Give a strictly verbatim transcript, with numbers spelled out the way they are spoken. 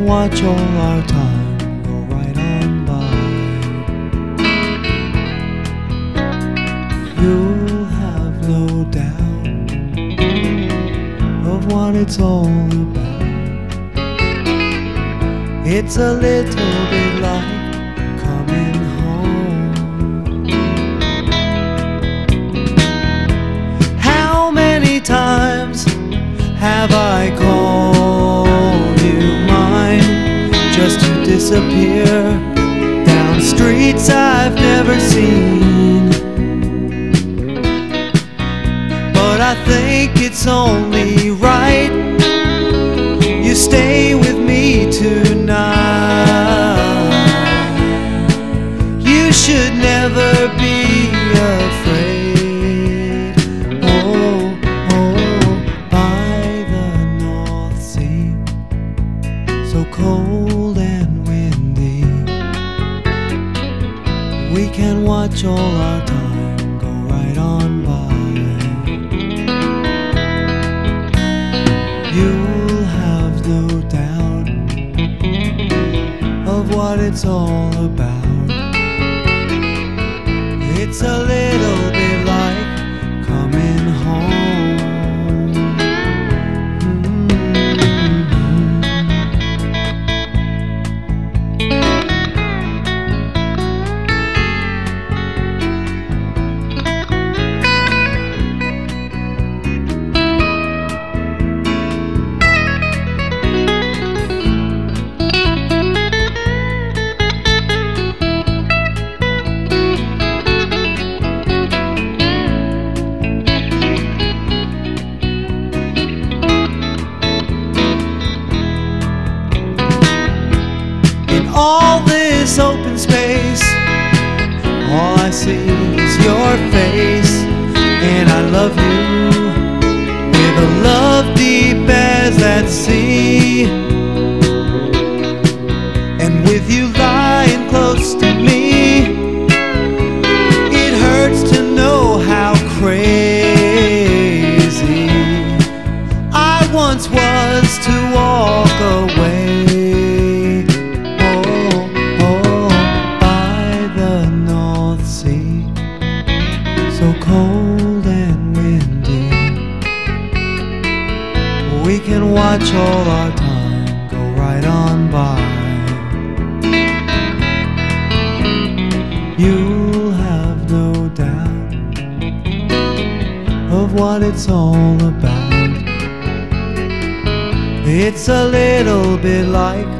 watch all our time go right on by. You'll have no doubt of what it's all about. It's a little bit like coming home. How many times have I called you mine, just to disappear down streets I've never seen? But I think it's only right you stay with me tonight. You should never be afraid. Oh, oh, by the North Sea, so cold and windy, we can watch all our time go right on by. You'll have no doubt of what it's all about. It's a little bit like coming home. All this open space, all I see is your face. And I love you with a love deep as that sea. And with you lying close to me, it hurts to know how crazy I once was to walk away. So cold and windy, we can watch all our time go right on by. You'll have no doubt of what it's all about. It's a little bit like